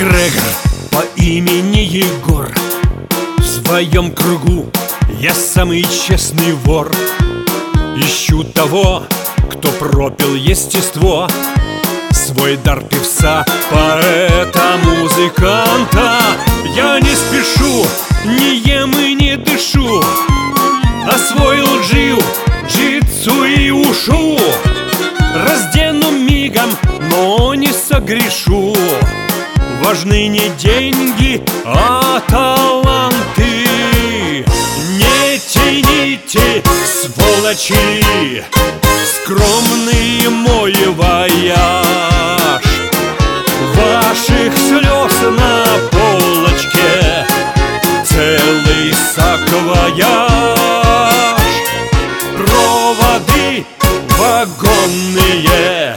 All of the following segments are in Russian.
эгрегор по имени Егор. В своем кругу я самый честный вор. Ищу того, кто пропил естество, свой дар певца, поэта, музыканта. Я не спешу, не ем и не дышу, освоил джиу-джитсу и ушу. Раздену мигом, но не согрешу. Важны не деньги, а таланты. Не тяните, сволочи, скромный мой вояж. Ваших слез на полочке целый саквояж. Проводы вагонные,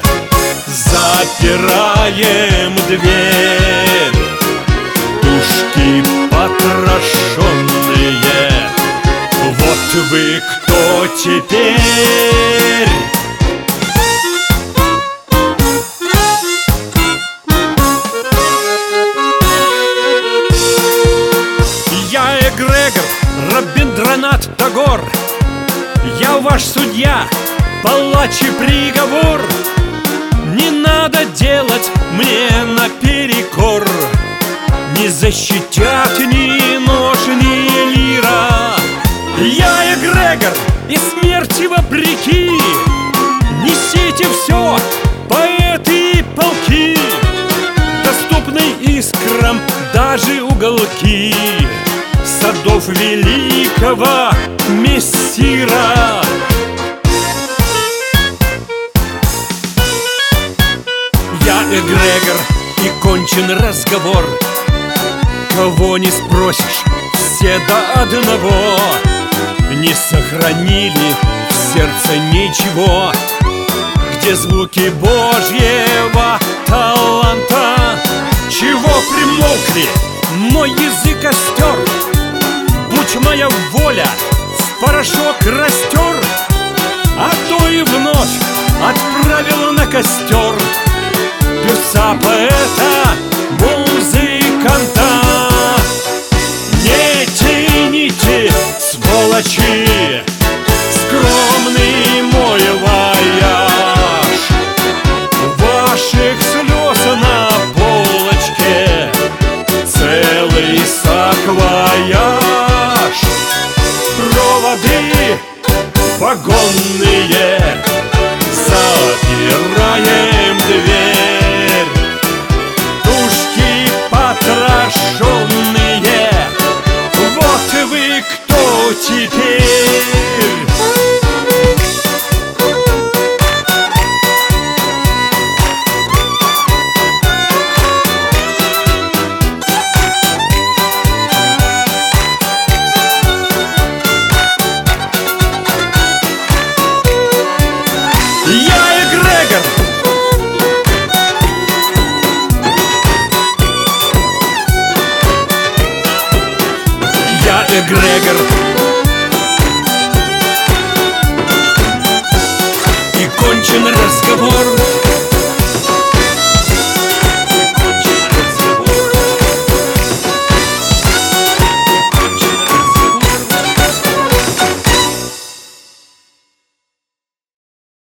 запираем дверь. Тушки потрошенные, вот вы кто теперь? Я эгрегор Рабиндранат Тагор. Я ваш судья, палач и приговор. Не надо делать мне наперекор. Не защитят ни нож, ни лира. Я эгрегор и смерти вопреки. Несите все, поэты и полки, доступны искрам даже уголки садов великого мессира. Я эгрегор и кончен разговор. Кого не спросишь, все до одного не сохранили в сердце ничего. Где звуки Божьего таланта? Чего примолкли? Мой язык остер. Будь моя воля, в порошок растер, а то и вновь отправил на костер певца, поэта, музыканта. Не тяните, сволочи, скромный мой вояж. Ваших слез на полочке целый саквояж. Проводы вагонные, запираем дверь. Тушки потрошенные, вот вы кто теперь? Эгрегор